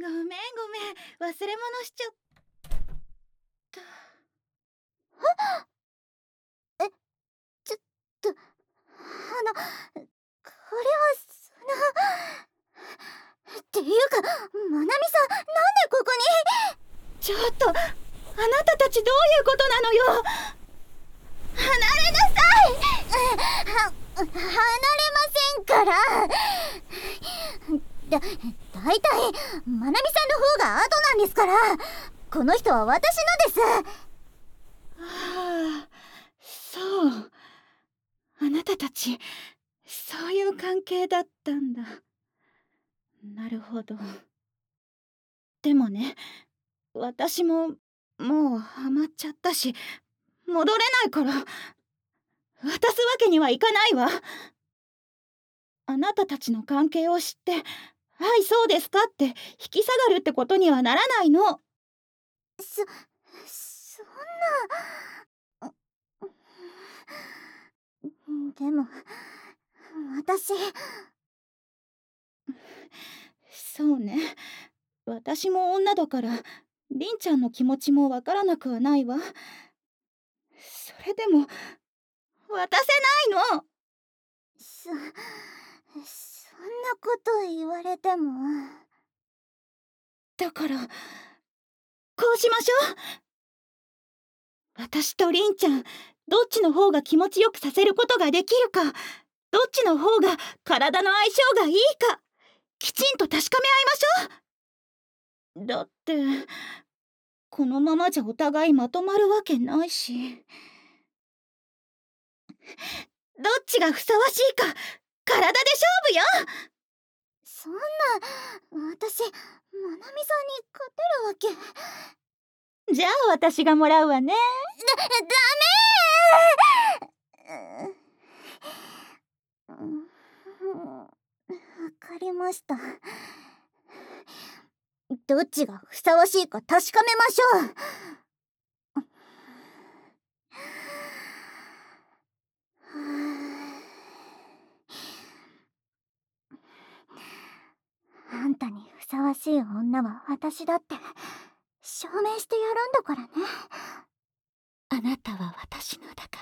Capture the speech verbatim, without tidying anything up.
ごめんごめん、忘れ物しちゃった。 え、ちょっと、あの、これはそのっていうか、まなみさん、なんでここに。 ちょっと、あなたたちどういうことなのよ。 離れなさい。は、離れませんから。だ、だいたいまなみさんの方が後なんですから。この人は私のです。 ああ、そう。あなたたち、そういう関係だったんだ。なるほど。でもね、私ももうハマっちゃったし、戻れないから渡すわけにはいかないわ。あなたたちの関係を知って「はいそうですか」って引き下がるってことにはならないの。 そ、そんな。でも私。 そうね、私も女だからりんちゃんの気持ちもわからなくはないわ。それでも渡せないの。 そ、そんなこと言われても。 だからこうしましょう。私とりんちゃん、どっちの方が気持ちよくさせることができるか、どっちの方が体の相性がいいか、きちんと確かめ合いましょう。だってこのままじゃお互いまとまるわけないし。どっちがふさわしいか、体で勝負よ。 そんな、私まなみさんに勝てるわけ。 じゃあ私がもらうわね。 だ、ダメー。わかりました。どっちがふさわしいか確かめましょう。あんたにふさわしい女は私だって証明してやるんだからね。 あなたは私のだから。